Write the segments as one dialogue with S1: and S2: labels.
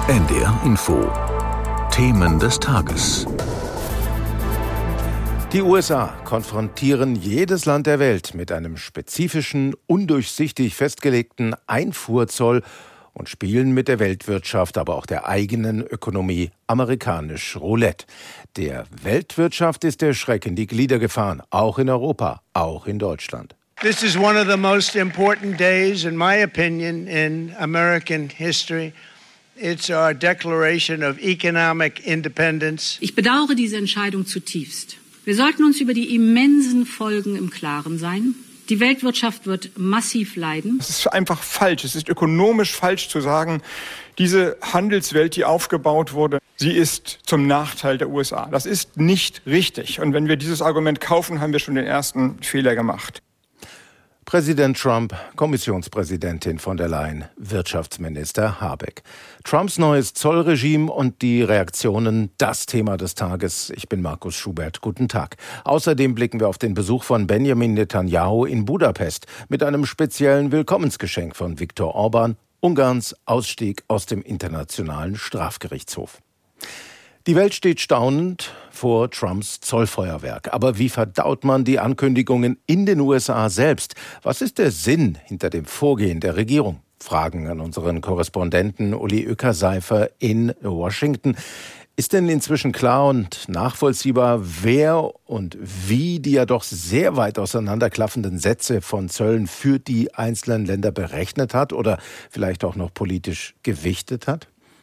S1: NDR Info. Themen des Tages.
S2: Die USA konfrontieren jedes Land der Welt mit einem spezifischen, undurchsichtig festgelegten Einfuhrzoll und spielen mit der Weltwirtschaft, aber auch der eigenen Ökonomie amerikanisch Roulette. Der Weltwirtschaft ist der Schreck in die Glieder gefahren, auch in Europa, auch in Deutschland.
S3: This is one of the most important days, in my opinion, in American history. It's our declaration of economic independence.
S4: Ich bedauere diese Entscheidung zutiefst. Wir sollten uns über die immensen Folgen im Klaren sein. Die Weltwirtschaft wird massiv leiden.
S5: Es ist einfach falsch. Es ist ökonomisch falsch zu sagen, diese Handelswelt, die aufgebaut wurde, sie ist zum Nachteil der USA. Das ist nicht richtig. Und wenn wir dieses Argument kaufen, haben wir schon den ersten Fehler gemacht.
S2: Präsident Trump, Kommissionspräsidentin von der Leyen, Wirtschaftsminister Habeck. Trumps neues Zollregime und die Reaktionen, das Thema des Tages. Ich bin Markus Schubert. Guten Tag. Außerdem blicken wir auf den Besuch von Benjamin Netanyahu in Budapest mit einem speziellen Willkommensgeschenk von Viktor Orban, Ungarns Ausstieg aus dem Internationalen Strafgerichtshof. Die Welt steht staunend vor Trumps Zollfeuerwerk. Aber wie verdaut man die Ankündigungen in den USA selbst? Was ist der Sinn hinter dem Vorgehen der Regierung? Fragen an unseren Korrespondenten Uli Uecker-Seifer in Washington. Ist denn inzwischen klar und nachvollziehbar, wer und wie die ja doch sehr weit auseinanderklaffenden Sätze von Zöllen für die einzelnen Länder berechnet hat oder vielleicht auch noch politisch gewichtet hat?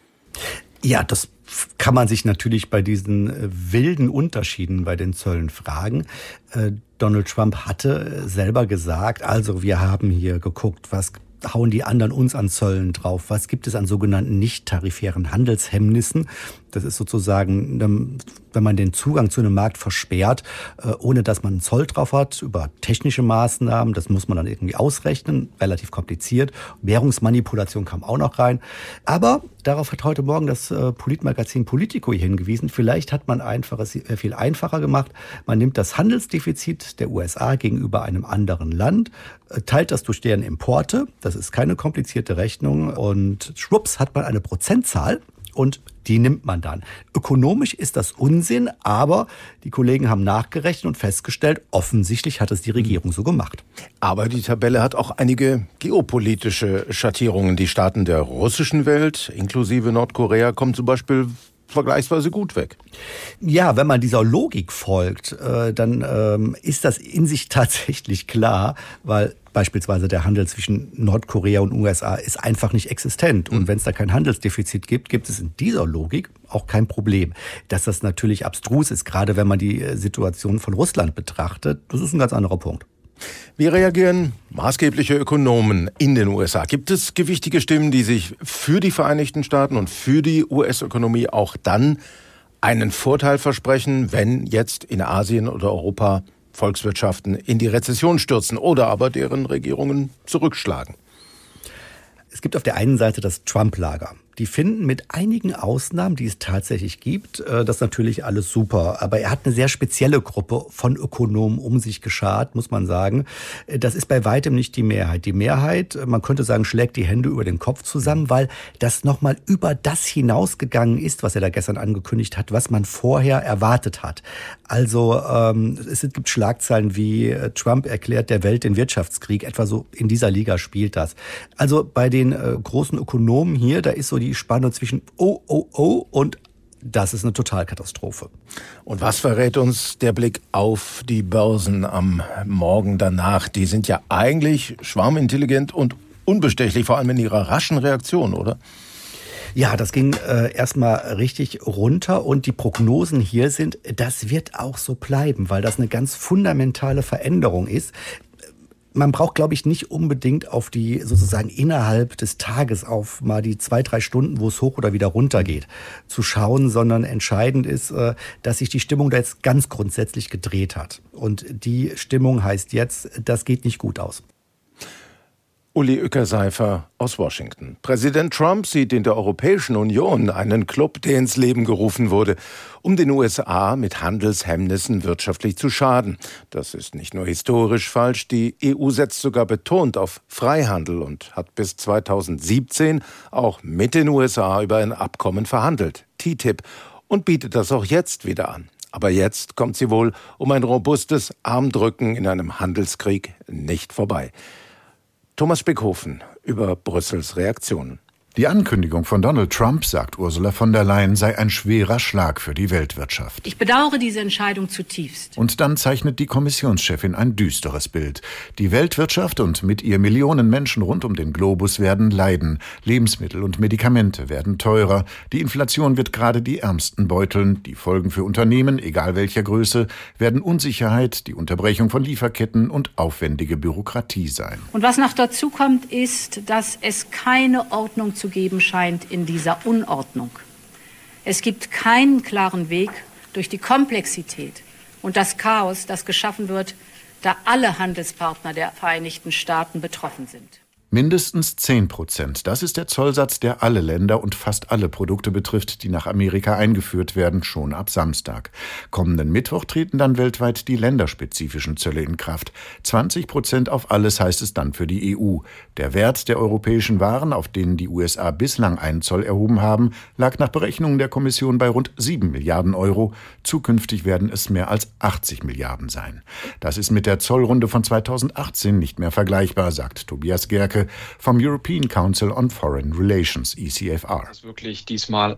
S6: Ja, das kann man sich natürlich bei diesen wilden Unterschieden bei den Zöllen fragen. Donald Trump hatte selber gesagt, also wir haben hier geguckt, was hauen die anderen uns an Zöllen drauf? Was gibt es an sogenannten nicht-tarifären Handelshemmnissen? Das ist sozusagen, wenn man den Zugang zu einem Markt versperrt, ohne dass man einen Zoll drauf hat, über technische Maßnahmen, das muss man dann irgendwie ausrechnen, relativ kompliziert. Währungsmanipulation kam auch noch rein. Aber darauf hat heute Morgen das Politmagazin Politico hingewiesen. Vielleicht hat man es viel einfacher gemacht. Man nimmt das Handelsdefizit der USA gegenüber einem anderen Land, teilt das durch deren Importe. Das ist keine komplizierte Rechnung. Und schwupps hat man eine Prozentzahl. Und die nimmt man dann. Ökonomisch ist das Unsinn, aber die Kollegen haben nachgerechnet und festgestellt, offensichtlich hat es die Regierung so gemacht.
S2: Aber die Tabelle hat auch einige geopolitische Schattierungen. Die Staaten der russischen Welt, inklusive Nordkorea, kommen zum Beispiel vergleichsweise gut weg.
S6: Ja, wenn man dieser Logik folgt, dann ist das in sich tatsächlich klar, weil beispielsweise der Handel zwischen Nordkorea und USA ist einfach nicht existent. Und wenn es da kein Handelsdefizit gibt, gibt es in dieser Logik auch kein Problem. Dass das natürlich abstrus ist, gerade wenn man die Situation von Russland betrachtet, das ist ein ganz anderer Punkt.
S2: Wie reagieren maßgebliche Ökonomen in den USA? Gibt es gewichtige Stimmen, die sich für die Vereinigten Staaten und für die US-Ökonomie auch dann einen Vorteil versprechen, wenn jetzt in Asien oder Europa Volkswirtschaften in die Rezession stürzen oder aber deren Regierungen zurückschlagen?
S6: Es gibt auf der einen Seite das Trump-Lager. Die finden mit einigen Ausnahmen, die es tatsächlich gibt, das natürlich alles super. Aber er hat eine sehr spezielle Gruppe von Ökonomen um sich geschart, muss man sagen. Das ist bei weitem nicht die Mehrheit. Die Mehrheit, man könnte sagen, schlägt die Hände über den Kopf zusammen, weil das nochmal über das hinausgegangen ist, was er da gestern angekündigt hat, was man vorher erwartet hat. Also es gibt Schlagzeilen wie Trump erklärt der Welt den Wirtschaftskrieg. Etwa so in dieser Liga spielt das. Also bei den großen Ökonomen hier, da ist so die Spanne zwischen und das ist eine Totalkatastrophe.
S2: Und was verrät uns der Blick auf die Börsen am Morgen danach? Die sind ja eigentlich schwarmintelligent und unbestechlich, vor allem in ihrer raschen Reaktion, oder?
S6: Ja, das ging erstmal richtig runter und die Prognosen hier sind, das wird auch so bleiben, weil das eine ganz fundamentale Veränderung ist. Man braucht, glaube ich, nicht unbedingt auf die sozusagen innerhalb des Tages auf mal die 2-3 Stunden, wo es hoch oder wieder runter geht, zu schauen, sondern entscheidend ist, dass sich die Stimmung da jetzt ganz grundsätzlich gedreht hat. Und die Stimmung heißt jetzt, das geht nicht gut aus.
S2: Uli Uecker-Seifer aus Washington. Präsident Trump sieht in der Europäischen Union einen Club, der ins Leben gerufen wurde, um den USA mit Handelshemmnissen wirtschaftlich zu schaden. Das ist nicht nur historisch falsch, die EU setzt sogar betont auf Freihandel und hat bis 2017 auch mit den USA über ein Abkommen verhandelt, TTIP, und bietet das auch jetzt wieder an. Aber jetzt kommt sie wohl um ein robustes Armdrücken in einem Handelskrieg nicht vorbei. Thomas Spickhofen über Brüssels Reaktionen.
S1: Die Ankündigung von Donald Trump, sagt Ursula von der Leyen, sei ein schwerer Schlag für die Weltwirtschaft.
S4: Ich bedauere diese Entscheidung zutiefst.
S1: Und dann zeichnet die Kommissionschefin ein düsteres Bild. Die Weltwirtschaft und mit ihr Millionen Menschen rund um den Globus werden leiden. Lebensmittel und Medikamente werden teurer. Die Inflation wird gerade die Ärmsten beuteln. Die Folgen für Unternehmen, egal welcher Größe, werden Unsicherheit, die Unterbrechung von Lieferketten und aufwendige Bürokratie sein.
S4: Und was noch dazu kommt, ist, dass es keine Ordnung zu geben scheint in dieser Unordnung. Es gibt keinen klaren Weg durch die Komplexität und das Chaos, das geschaffen wird, da alle Handelspartner der Vereinigten Staaten betroffen sind.
S1: Mindestens 10%. Das ist der Zollsatz, der alle Länder und fast alle Produkte betrifft, die nach Amerika eingeführt werden, schon ab Samstag. Kommenden Mittwoch treten dann weltweit die länderspezifischen Zölle in Kraft. 20% auf alles heißt es dann für die EU. Der Wert der europäischen Waren, auf denen die USA bislang einen Zoll erhoben haben, lag nach Berechnungen der Kommission bei rund 7 Milliarden Euro. Zukünftig werden es mehr als 80 Milliarden sein. Das ist mit der Zollrunde von 2018 nicht mehr vergleichbar, sagt Tobias Gerke vom European Council on Foreign Relations, ECFR.
S7: Das ist wirklich diesmal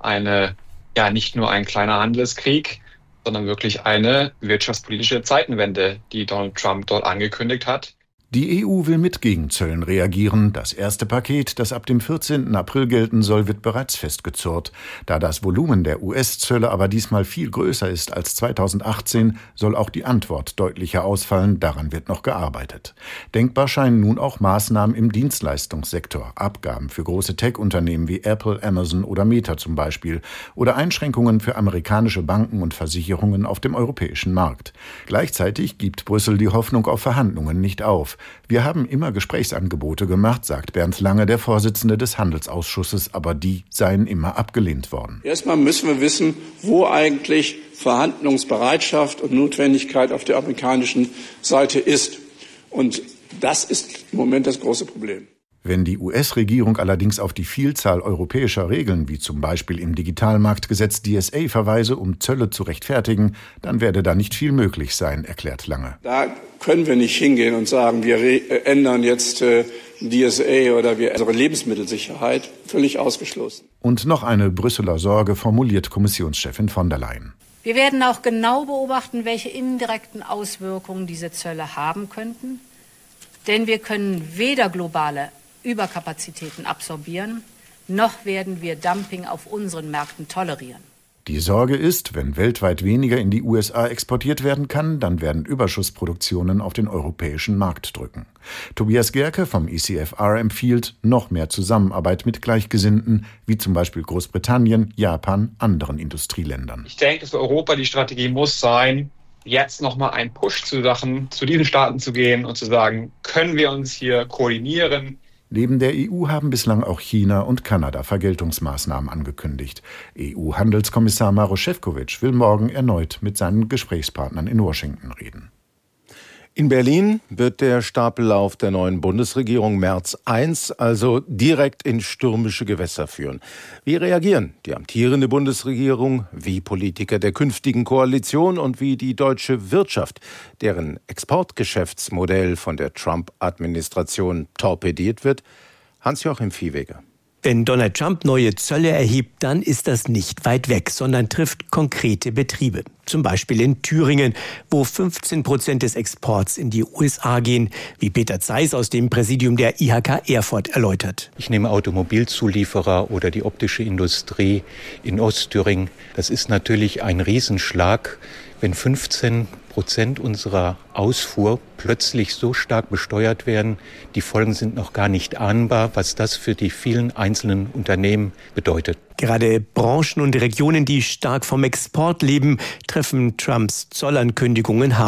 S7: nicht nur ein kleiner Handelskrieg, sondern wirklich eine wirtschaftspolitische Zeitenwende, die Donald Trump dort angekündigt hat.
S1: Die EU will mit Gegenzöllen reagieren. Das erste Paket, das ab dem 14. April gelten soll, wird bereits festgezurrt. Da das Volumen der US-Zölle aber diesmal viel größer ist als 2018, soll auch die Antwort deutlicher ausfallen. Daran wird noch gearbeitet. Denkbar scheinen nun auch Maßnahmen im Dienstleistungssektor, Abgaben für große Tech-Unternehmen wie Apple, Amazon oder Meta zum Beispiel oder Einschränkungen für amerikanische Banken und Versicherungen auf dem europäischen Markt. Gleichzeitig gibt Brüssel die Hoffnung auf Verhandlungen nicht auf. Wir haben immer Gesprächsangebote gemacht, sagt Bernd Lange, der Vorsitzende des Handelsausschusses, aber die seien immer abgelehnt worden.
S8: Erstmal müssen wir wissen, wo eigentlich Verhandlungsbereitschaft und Notwendigkeit auf der amerikanischen Seite ist. Und das ist im Moment das große Problem.
S1: Wenn die US-Regierung allerdings auf die Vielzahl europäischer Regeln, wie zum Beispiel im Digitalmarktgesetz DSA verweise, um Zölle zu rechtfertigen, dann werde da nicht viel möglich sein, erklärt Lange.
S8: Da können wir nicht hingehen und sagen, wir ändern jetzt DSA oder wir unsere Lebensmittelsicherheit. Völlig ausgeschlossen.
S1: Und noch eine Brüsseler Sorge formuliert Kommissionschefin von der Leyen.
S4: Wir werden auch genau beobachten, welche indirekten Auswirkungen diese Zölle haben könnten. Denn wir können weder globale Überkapazitäten absorbieren, noch werden wir Dumping auf unseren Märkten tolerieren.
S1: Die Sorge ist, wenn weltweit weniger in die USA exportiert werden kann, dann werden Überschussproduktionen auf den europäischen Markt drücken. Tobias Gerke vom ECFR empfiehlt noch mehr Zusammenarbeit mit Gleichgesinnten, wie zum Beispiel Großbritannien, Japan, anderen Industrieländern.
S7: Ich denke, für Europa die Strategie muss sein, jetzt nochmal einen Push zu diesen Staaten zu gehen und zu sagen, können wir uns hier koordinieren?
S1: Neben der EU haben bislang auch China und Kanada Vergeltungsmaßnahmen angekündigt. EU-Handelskommissar Maroš Šefčovič will morgen erneut mit seinen Gesprächspartnern in Washington reden.
S2: In Berlin wird der Stapellauf der neuen Bundesregierung Merz I also direkt in stürmische Gewässer führen. Wie reagieren die amtierende Bundesregierung, wie Politiker der künftigen Koalition und wie die deutsche Wirtschaft, deren Exportgeschäftsmodell von der Trump-Administration torpediert wird? Hans-Joachim Viehweger.
S9: Wenn Donald Trump neue Zölle erhebt, dann ist das nicht weit weg, sondern trifft konkrete Betriebe. Zum Beispiel in Thüringen, wo 15% des Exports in die USA gehen, wie Peter Zeiss aus dem Präsidium der IHK Erfurt erläutert.
S10: Ich nehme Automobilzulieferer oder die optische Industrie in Ostthüringen. Das ist natürlich ein Riesenschlag, wenn 15% unserer Ausfuhr plötzlich so stark besteuert werden. Die Folgen sind noch gar nicht ahnbar, was das für die vielen einzelnen Unternehmen bedeutet.
S9: Gerade Branchen und Regionen, die stark vom Export leben, treffen Trumps Zollankündigungen hart.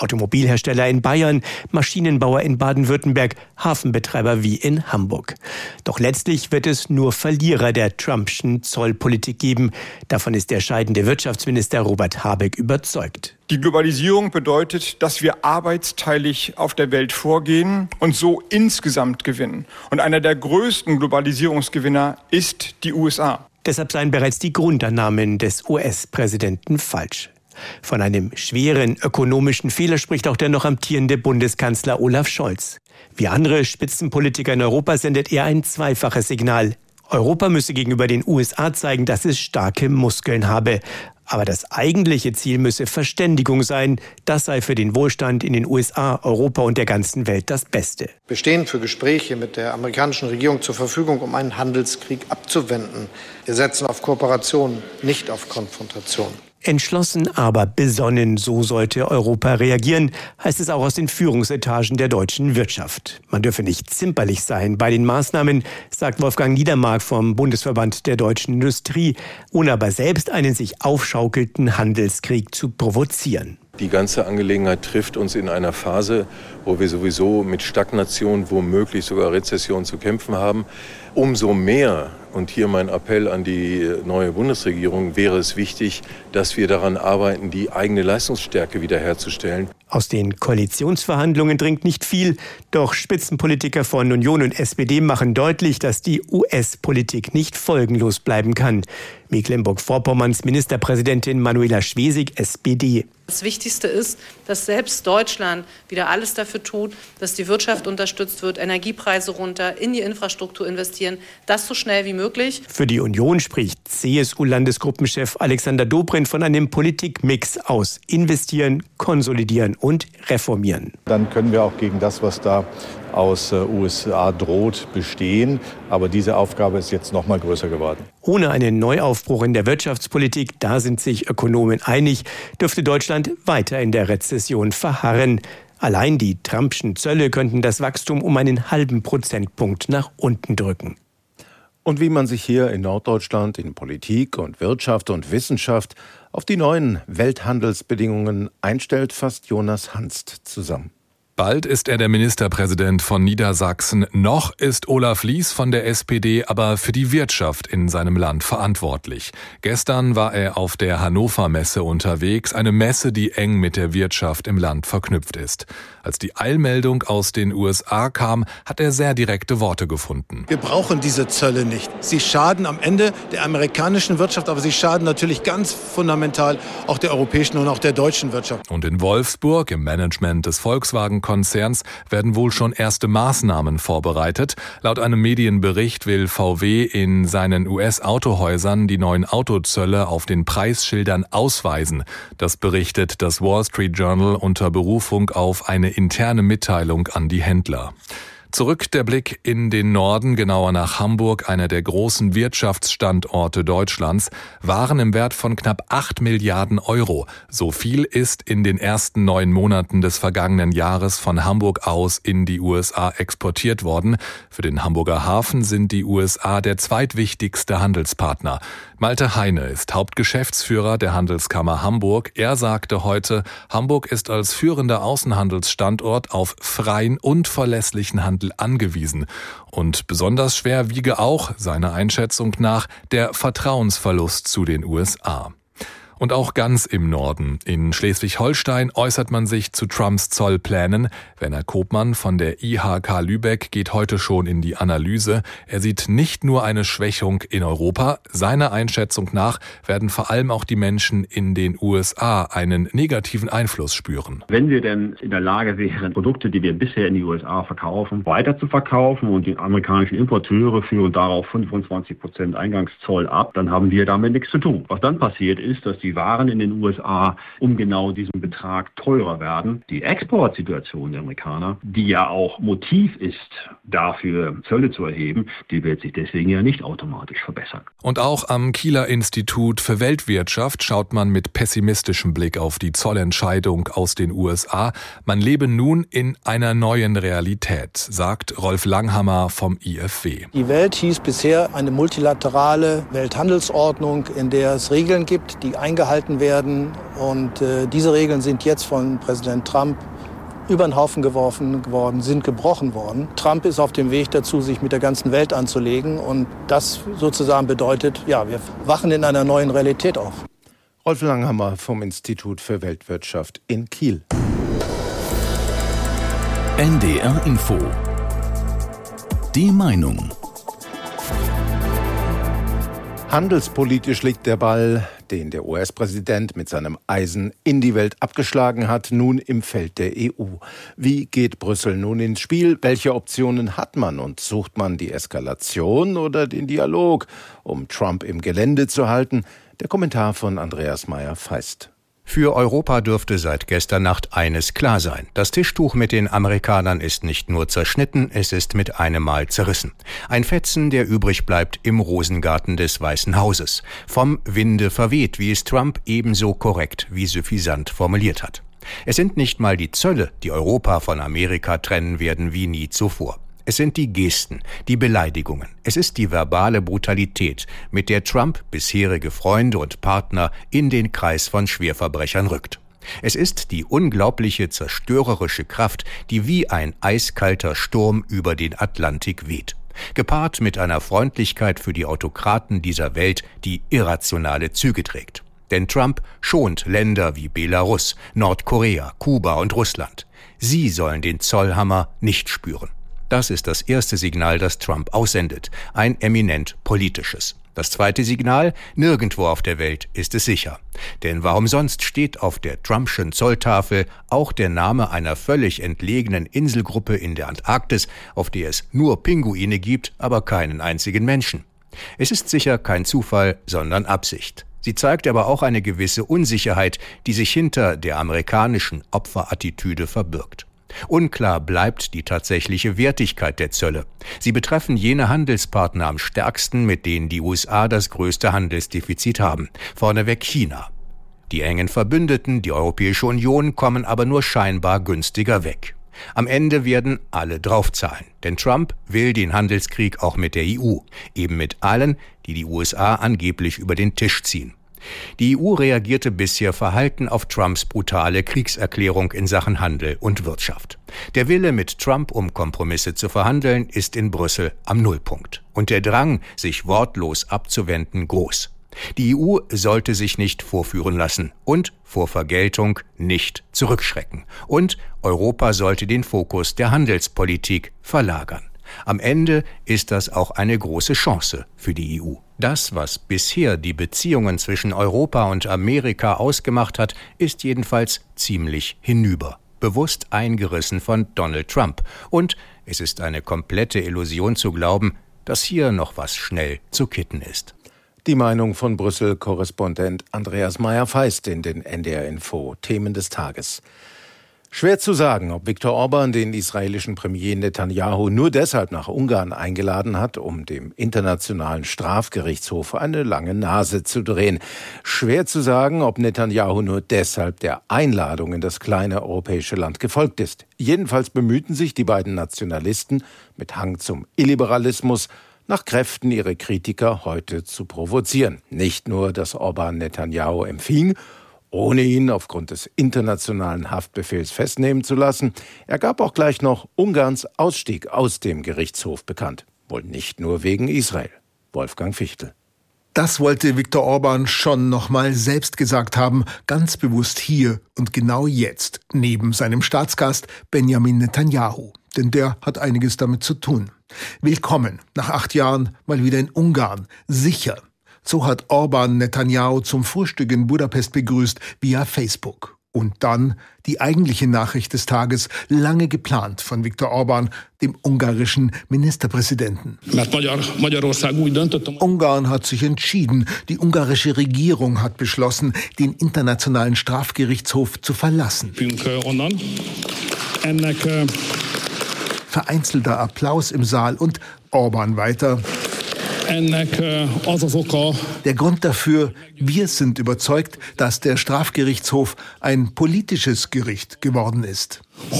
S9: Automobilhersteller in Bayern, Maschinenbauer in Baden-Württemberg, Hafenbetreiber wie in Hamburg. Doch letztlich wird es nur Verlierer der Trumpschen Zollpolitik geben. Davon ist der scheidende Wirtschaftsminister Robert Habeck überzeugt.
S5: Die Globalisierung bedeutet, dass wir arbeitsteilig auf der Welt vorgehen und so insgesamt gewinnen. Und einer der größten Globalisierungsgewinner ist die USA.
S9: Deshalb seien bereits die Grundannahmen des US-Präsidenten falsch. Von einem schweren ökonomischen Fehler spricht auch der noch amtierende Bundeskanzler Olaf Scholz. Wie andere Spitzenpolitiker in Europa sendet er ein zweifaches Signal. Europa müsse gegenüber den USA zeigen, dass es starke Muskeln habe. Aber das eigentliche Ziel müsse Verständigung sein. Das sei für den Wohlstand in den USA, Europa und der ganzen Welt das Beste.
S11: Wir stehen für Gespräche mit der amerikanischen Regierung zur Verfügung, um einen Handelskrieg abzuwenden. Wir setzen auf Kooperation, nicht auf Konfrontation.
S9: Entschlossen, aber besonnen, so sollte Europa reagieren, heißt es auch aus den Führungsetagen der deutschen Wirtschaft. Man dürfe nicht zimperlich sein bei den Maßnahmen, sagt Wolfgang Niedermark vom Bundesverband der deutschen Industrie, ohne aber selbst einen sich aufschaukelnden Handelskrieg zu provozieren.
S12: Die ganze Angelegenheit trifft uns in einer Phase, wo wir sowieso mit Stagnation, womöglich sogar Rezession zu kämpfen haben. Umso mehr, und hier mein Appell an die neue Bundesregierung, wäre es wichtig, dass wir daran arbeiten, die eigene Leistungsstärke wiederherzustellen.
S9: Aus den Koalitionsverhandlungen dringt nicht viel, doch Spitzenpolitiker von Union und SPD machen deutlich, dass die US-Politik nicht folgenlos bleiben kann. Mecklenburg-Vorpommerns Ministerpräsidentin Manuela Schwesig, SPD.
S13: Das Wichtigste ist, dass selbst Deutschland wieder alles dafür tut, dass die Wirtschaft unterstützt wird, Energiepreise runter, in die Infrastruktur investieren, das so schnell wie möglich.
S9: Für die Union spricht CSU-Landesgruppenchef Alexander Dobrindt von einem Politikmix aus. Investieren, konsolidieren und reformieren.
S14: Dann können wir auch gegen das, was da aus USA droht, bestehen. Aber diese Aufgabe ist jetzt noch mal größer geworden.
S9: Ohne einen Neuaufbruch in der Wirtschaftspolitik, da sind sich Ökonomen einig, dürfte Deutschland weiter in der Rezession verharren. Allein die Trumpschen Zölle könnten das Wachstum um einen halben Prozentpunkt nach unten drücken.
S2: Und wie man sich hier in Norddeutschland in Politik und Wirtschaft und Wissenschaft auf die neuen Welthandelsbedingungen einstellt, fasst Jonas Hanst zusammen.
S15: Bald ist er der Ministerpräsident von Niedersachsen. Noch ist Olaf Lies von der SPD aber für die Wirtschaft in seinem Land verantwortlich. Gestern war er auf der Hannover Messe unterwegs, eine Messe, die eng mit der Wirtschaft im Land verknüpft ist. Als die Eilmeldung aus den USA kam, hat er sehr direkte Worte gefunden.
S16: Wir brauchen diese Zölle nicht. Sie schaden am Ende der amerikanischen Wirtschaft, aber sie schaden natürlich ganz fundamental auch der europäischen und auch der deutschen Wirtschaft.
S15: Und in Wolfsburg, im Management des Volkswagen-Konzerns, werden wohl schon erste Maßnahmen vorbereitet. Laut einem Medienbericht will VW in seinen US-Autohäusern die neuen Autozölle auf den Preisschildern ausweisen. Das berichtet das Wall Street Journal unter Berufung auf eine interne Mitteilung an die Händler. Zurück der Blick in den Norden, genauer nach Hamburg, einer der großen Wirtschaftsstandorte Deutschlands, Waren im Wert von knapp 8 Milliarden Euro. So viel ist in den ersten 9 Monaten des vergangenen Jahres von Hamburg aus in die USA exportiert worden. Für den Hamburger Hafen sind die USA der zweitwichtigste Handelspartner. Malte Heine ist Hauptgeschäftsführer der Handelskammer Hamburg. Er sagte heute, Hamburg ist als führender Außenhandelsstandort auf freien und verlässlichen Handel angewiesen. Und besonders schwer wiege auch, seiner Einschätzung nach, der Vertrauensverlust zu den USA. Und auch ganz im Norden, in Schleswig-Holstein, äußert man sich zu Trumps Zollplänen. Werner Kopmann von der IHK Lübeck geht heute schon in die Analyse. Er sieht nicht nur eine Schwächung in Europa. Seiner Einschätzung nach werden vor allem auch die Menschen in den USA einen negativen Einfluss spüren.
S17: Wenn wir denn in der Lage wären, Produkte, die wir bisher in die USA verkaufen, weiter zu verkaufen und die amerikanischen Importeure führen darauf 25% Eingangszoll ab, dann haben wir damit nichts zu tun. Was dann passiert ist, dass die Waren in den USA um genau diesen Betrag teurer werden. Die Exportsituation der Amerikaner, die ja auch Motiv ist, dafür Zölle zu erheben, die wird sich deswegen ja nicht automatisch verbessern.
S15: Und auch am Kieler Institut für Weltwirtschaft schaut man mit pessimistischem Blick auf die Zollentscheidung aus den USA. Man lebe nun in einer neuen Realität, sagt Rolf Langhammer vom IFW.
S18: Die Welt hieß bisher eine multilaterale Welthandelsordnung, in der es Regeln gibt, die eingehalten werden
S11: Und diese Regeln sind jetzt von Präsident Trump über den Haufen geworfen worden, sind gebrochen worden. Trump ist auf dem Weg dazu, sich mit der ganzen Welt anzulegen. Und das sozusagen bedeutet, ja, wir wachen in einer neuen Realität auf.
S2: Rolf Langhammer vom Institut für Weltwirtschaft in Kiel.
S19: NDR Info. Die Meinung.
S2: Handelspolitisch liegt der Ball, den der US-Präsident mit seinem Eisen in die Welt abgeschlagen hat, nun im Feld der EU. Wie geht Brüssel nun ins Spiel? Welche Optionen hat man? Und sucht man die Eskalation oder den Dialog, um Trump im Gelände zu halten? Der Kommentar von Andreas Meyer-Feist.
S20: Für Europa dürfte seit gestern Nacht eines klar sein. Das Tischtuch mit den Amerikanern ist nicht nur zerschnitten, es ist mit einem Mal zerrissen. Ein Fetzen, der übrig bleibt im Rosengarten des Weißen Hauses. Vom Winde verweht, wie es Trump ebenso korrekt wie suffisant formuliert hat. Es sind nicht mal die Zölle, die Europa von Amerika trennen werden wie nie zuvor. Es sind die Gesten, die Beleidigungen. Es ist die verbale Brutalität, mit der Trump bisherige Freunde und Partner in den Kreis von Schwerverbrechern rückt. Es ist die unglaubliche zerstörerische Kraft, die wie ein eiskalter Sturm über den Atlantik weht. Gepaart mit einer Freundlichkeit für die Autokraten dieser Welt, die irrationale Züge trägt. Denn Trump schont Länder wie Belarus, Nordkorea, Kuba und Russland. Sie sollen den Zollhammer nicht spüren. Das ist das erste Signal, das Trump aussendet, ein eminent politisches. Das zweite Signal, nirgendwo auf der Welt ist es sicher. Denn warum sonst steht auf der Trumpschen Zolltafel auch der Name einer völlig entlegenen Inselgruppe in der Antarktis, auf der es nur Pinguine gibt, aber keinen einzigen Menschen? Es ist sicher kein Zufall, sondern Absicht. Sie zeigt aber auch eine gewisse Unsicherheit, die sich hinter der amerikanischen Opferattitüde verbirgt. Unklar bleibt die tatsächliche Wertigkeit der Zölle. Sie betreffen jene Handelspartner am stärksten, mit denen die USA das größte Handelsdefizit haben. Vorneweg China. Die engen Verbündeten, die Europäische Union, kommen aber nur scheinbar günstiger weg. Am Ende werden alle draufzahlen, denn Trump will den Handelskrieg auch mit der EU, eben mit allen, die die USA angeblich über den Tisch ziehen. Die EU reagierte bisher verhalten auf Trumps brutale Kriegserklärung in Sachen Handel und Wirtschaft. Der Wille, mit Trump um Kompromisse zu verhandeln, ist in Brüssel am Nullpunkt. Und der Drang, sich wortlos abzuwenden, groß. Die EU sollte sich nicht vorführen lassen und vor Vergeltung nicht zurückschrecken. Und Europa sollte den Fokus der Handelspolitik verlagern. Am Ende ist das auch eine große Chance für die EU. Das, was bisher die Beziehungen zwischen Europa und Amerika ausgemacht hat, ist jedenfalls ziemlich hinüber. Bewusst eingerissen von Donald Trump. Und es ist eine komplette Illusion zu glauben, dass hier noch was schnell zu kitten ist.
S2: Die Meinung von Brüssel-Korrespondent Andreas Meyer-Feist in den NDR Info. Themen des Tages. Schwer zu sagen, ob Viktor Orban den israelischen Premier Netanyahu nur deshalb nach Ungarn eingeladen hat, um dem Internationalen Strafgerichtshof eine lange Nase zu drehen. Schwer zu sagen, ob Netanyahu nur deshalb der Einladung in das kleine europäische Land gefolgt ist. Jedenfalls bemühten sich die beiden Nationalisten mit Hang zum Illiberalismus nach Kräften ihre Kritiker heute zu provozieren. Nicht nur, dass Orban Netanyahu empfing, ohne ihn aufgrund des internationalen Haftbefehls festnehmen zu lassen. Er gab auch gleich noch Ungarns Ausstieg aus dem Gerichtshof bekannt. Wohl nicht nur wegen Israel. Wolfgang Fichtel.
S21: Das wollte Viktor Orban schon noch mal selbst gesagt haben, ganz bewusst hier und genau jetzt, neben seinem Staatsgast Benjamin Netanyahu. Denn der hat einiges damit zu tun. Willkommen, nach 8 Jahren mal wieder in Ungarn, sicher. So hat Orban Netanyahu zum Frühstück in Budapest begrüßt via Facebook. Und dann die eigentliche Nachricht des Tages, lange geplant von Viktor Orban, dem ungarischen Ministerpräsidenten. Ungarn hat sich entschieden, die ungarische Regierung hat beschlossen, den Internationalen Strafgerichtshof zu verlassen. Vereinzelter Applaus im Saal und Orban weiter. Der Grund dafür, wir sind überzeugt, dass der Strafgerichtshof ein politisches Gericht geworden ist.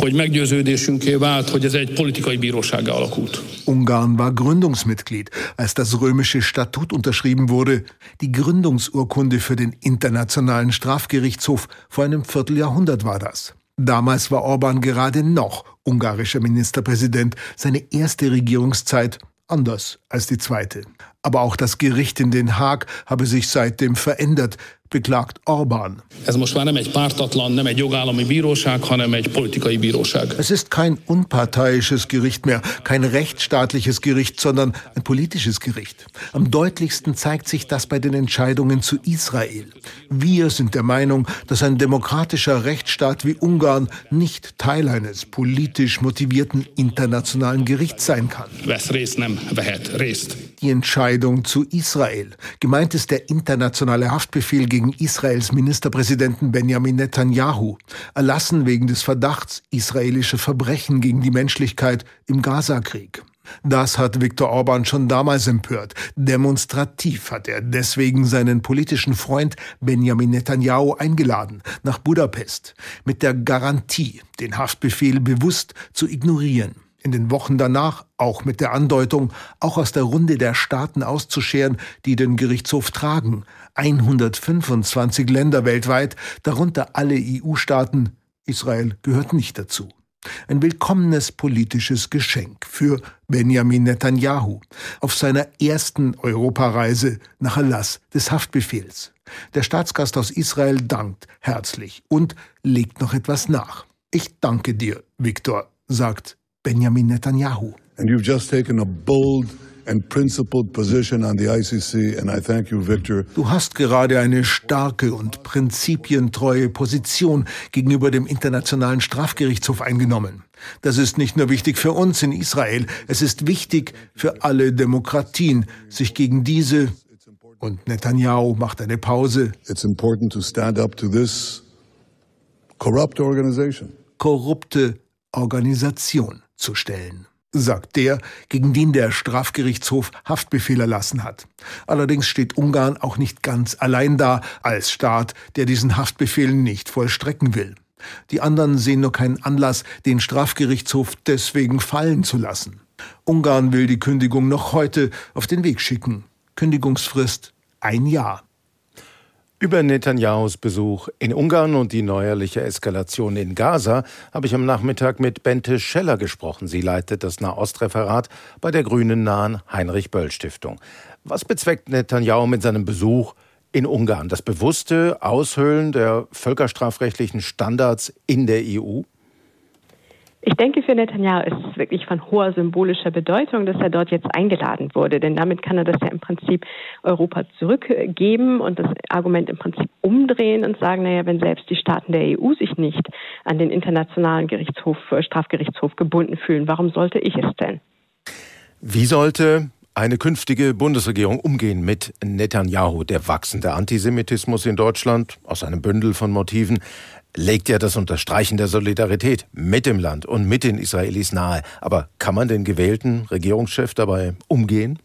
S21: Ungarn war Gründungsmitglied, als das römische Statut unterschrieben wurde, die Gründungsurkunde für den Internationalen Strafgerichtshof. Vor einem Vierteljahrhundert war das. Damals war Orbán gerade noch ungarischer Ministerpräsident, seine erste Regierungszeit anders als die zweite. Aber auch das Gericht in Den Haag habe sich seitdem verändert, beklagt Orbán. Es ist kein unparteiisches Gericht mehr, kein rechtsstaatliches Gericht, sondern ein politisches Gericht. Am deutlichsten zeigt sich das bei den Entscheidungen zu Israel. Wir sind der Meinung, dass ein demokratischer Rechtsstaat wie Ungarn nicht Teil eines politisch motivierten internationalen Gerichts sein kann. Die Entscheidung zu Israel. Gemeint ist der internationale Haftbefehl gegen Israels Ministerpräsidenten Benjamin Netanyahu, erlassen wegen des Verdachts israelische Verbrechen gegen die Menschlichkeit im Gazakrieg. Das hat Viktor Orbán schon damals empört. Demonstrativ hat er deswegen seinen politischen Freund Benjamin Netanyahu eingeladen nach Budapest, mit der Garantie, den Haftbefehl bewusst zu ignorieren. In den Wochen danach auch mit der Andeutung, auch aus der Runde der Staaten auszuscheren, die den Gerichtshof tragen. 125 Länder weltweit, darunter alle EU-Staaten. Israel gehört nicht dazu. Ein willkommenes politisches Geschenk für Benjamin Netanyahu auf seiner ersten Europareise nach Erlass des Haftbefehls. Der Staatsgast aus Israel dankt herzlich und legt noch etwas nach. Ich danke dir, Viktor, sagt Benjamin Netanyahu.
S3: And you've just taken a bold and principled position on the ICC, and I thank you, Victor.
S21: Du hast gerade eine starke und prinzipientreue Position gegenüber dem Internationalen Strafgerichtshof eingenommen. Das ist nicht nur wichtig für uns in Israel, es ist wichtig für alle Demokratien, sich gegen diese, und Netanyahu macht eine Pause,
S3: It's important to stand up to this corrupt organization.
S21: Korrupte Organisation zu stellen, sagt der, gegen den der Strafgerichtshof Haftbefehl erlassen hat. Allerdings steht Ungarn auch nicht ganz allein da, als Staat, der diesen Haftbefehl nicht vollstrecken will. Die anderen sehen nur keinen Anlass, den Strafgerichtshof deswegen fallen zu lassen. Ungarn will die Kündigung noch heute auf den Weg schicken. Kündigungsfrist 1 Jahr.
S2: Über Netanyahus Besuch in Ungarn und die neuerliche Eskalation in Gaza habe ich am Nachmittag mit Bente Scheller gesprochen. Sie leitet das Nahostreferat bei der grünen-nahen Heinrich-Böll-Stiftung. Was bezweckt Netanyahu mit seinem Besuch in Ungarn? Das bewusste Aushöhlen der völkerstrafrechtlichen Standards in der EU?
S22: Ich denke, für Netanyahu ist es wirklich von hoher symbolischer Bedeutung, dass er dort jetzt eingeladen wurde. Denn damit kann er das ja im Prinzip Europa zurückgeben und das Argument im Prinzip umdrehen und sagen, naja, wenn selbst die Staaten der EU sich nicht an den Internationalen Strafgerichtshof gebunden fühlen, warum sollte ich es denn?
S2: Wie sollte eine künftige Bundesregierung umgehen mit Netanyahu? Der wachsende Antisemitismus in Deutschland, aus einem Bündel von Motiven, legt ja das Unterstreichen der Solidarität mit dem Land und mit den Israelis nahe. Aber kann man den gewählten Regierungschef dabei umgehen?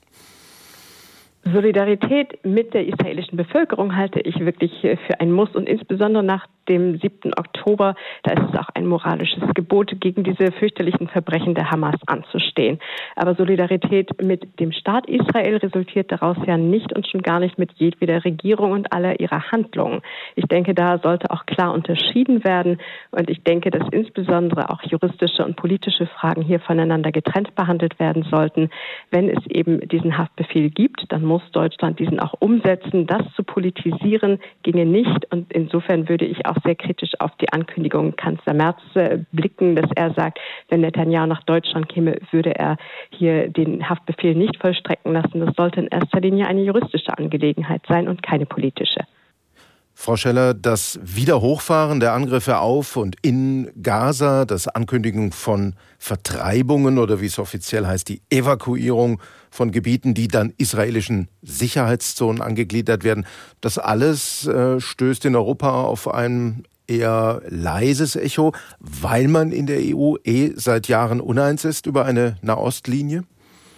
S22: Solidarität mit der israelischen Bevölkerung halte ich wirklich für ein Muss und insbesondere nach dem 7. Oktober, da ist es auch ein moralisches Gebot, gegen diese fürchterlichen Verbrechen der Hamas anzustehen. Aber Solidarität mit dem Staat Israel resultiert daraus ja nicht und schon gar nicht mit jedweder Regierung und aller ihrer Handlungen. Ich denke, da sollte auch klar unterschieden werden und ich denke, dass insbesondere auch juristische und politische Fragen hier voneinander getrennt behandelt werden sollten. Wenn es eben diesen Haftbefehl gibt, dann muss Deutschland diesen auch umsetzen. Das zu politisieren ginge nicht und insofern würde ich auch sehr kritisch auf die Ankündigung Kanzler Merz blicken, dass er sagt, wenn Netanyahu nach Deutschland käme, würde er hier den Haftbefehl nicht vollstrecken lassen. Das sollte in erster Linie eine juristische Angelegenheit sein und keine politische.
S2: Frau Scheller, das Wiederhochfahren der Angriffe auf und in Gaza, das Ankündigen von Vertreibungen oder wie es offiziell heißt, die Evakuierung von Gebieten, die dann israelischen Sicherheitszonen angegliedert werden, das alles stößt in Europa auf ein eher leises Echo, weil man in der EU seit Jahren uneins ist über eine Nahostlinie?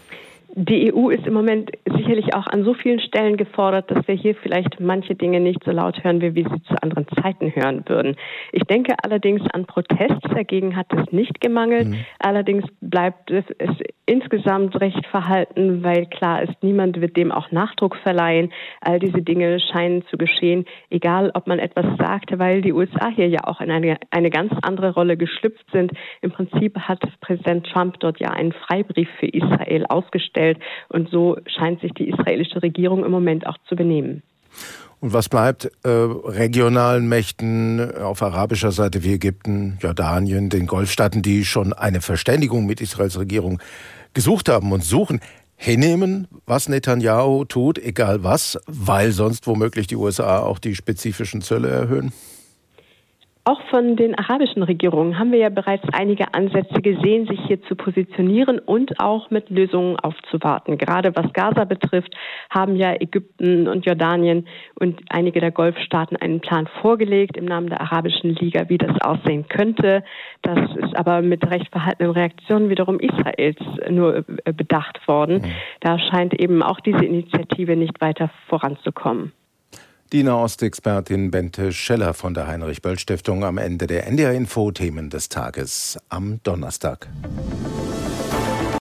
S22: Die EU ist im Moment sicherlich auch an so vielen Stellen gefordert, dass wir hier vielleicht manche Dinge nicht so laut hören, wie wir sie zu anderen Zeiten hören würden. Ich denke allerdings an Protest, dagegen hat es nicht gemangelt. Allerdings bleibt es insgesamt recht verhalten, weil klar ist, niemand wird dem auch Nachdruck verleihen. All diese Dinge scheinen zu geschehen, egal ob man etwas sagt, weil die USA hier ja auch in eine ganz andere Rolle geschlüpft sind. Im Prinzip hat Präsident Trump dort ja einen Freibrief für Israel ausgestellt. Und so scheint sich die israelische Regierung im Moment auch zu benehmen.
S2: Und was bleibt regionalen Mächten auf arabischer Seite wie Ägypten, Jordanien, den Golfstaaten, die schon eine Verständigung mit Israels Regierung gesucht haben und suchen, hinnehmen, was Netanyahu tut, egal was, weil sonst womöglich die USA auch die spezifischen Zölle erhöhen?
S22: Auch von den arabischen Regierungen haben wir ja bereits einige Ansätze gesehen, sich hier zu positionieren und auch mit Lösungen aufzuwarten. Gerade was Gaza betrifft, haben ja Ägypten und Jordanien und einige der Golfstaaten einen Plan vorgelegt im Namen der Arabischen Liga, wie das aussehen könnte. Das ist aber mit recht verhaltenen Reaktionen wiederum Israels nur bedacht worden. Da scheint eben auch diese Initiative nicht weiter voranzukommen.
S2: Die Nahost-Expertin Bente Scheller von der Heinrich-Böll-Stiftung am Ende der NDR Info Themen des Tages am Donnerstag.